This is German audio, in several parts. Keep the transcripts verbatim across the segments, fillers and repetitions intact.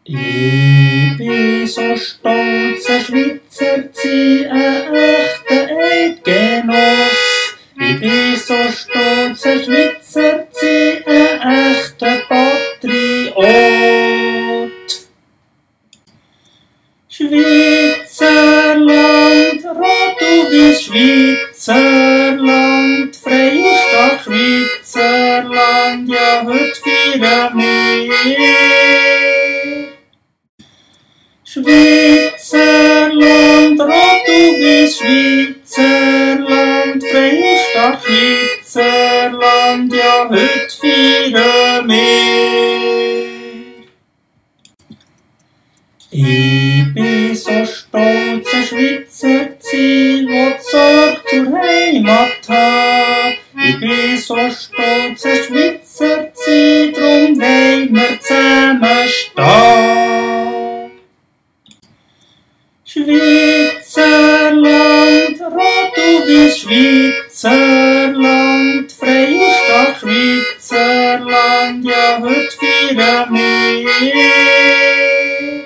Ich bin so stolz, ein Schweizer zu sein, ein echter Eidgenoss. Ich bin so stolz, ein Schweizer zu sein, ein echter Patriot. Schweizerland, rot du wie Schweizerland, Freistaat Schweizerland, ja heute feiern wir. Schweizerland, rot du wie Schweizerland, Freistaat Schweizerland, ja heute feiern wir. Ich bin so stolz, ein Schweizer zu sein, der Sorge zur Heimat hat. Ich bin so stolz, ein Schweizer zu sein, drum wollen wir zusammenstehen. Schweizerland, rot du wie Schweizerland, Freistaat Schweizerland, ja heute feiern wir.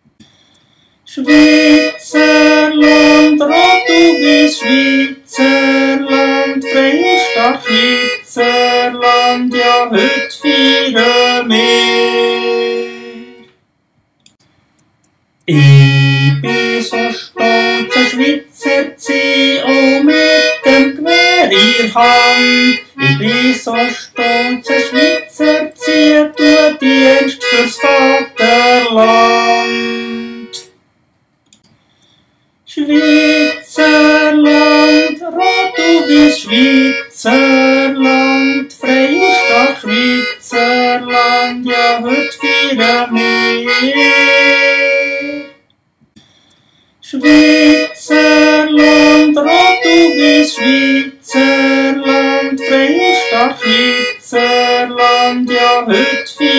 Schweizerland, rot du wie Schweizerland, Freistaat Schweizerland, ja heute feiern wir. Ich bin so stolz, ein Schweizer zu sein, auch mit dem Gewehr in der Hand. Ich bin so stolz, ein Schweizer zu sein, tue Dienst fürs Vaterland. Schweizerland, rot du wie Schweizerland, Freistaat Schweizerland, ja heute feiern wir. Schweizerland, rot du wie Schweizerland, Freistaat Schweizerland, ja heute feiern wir.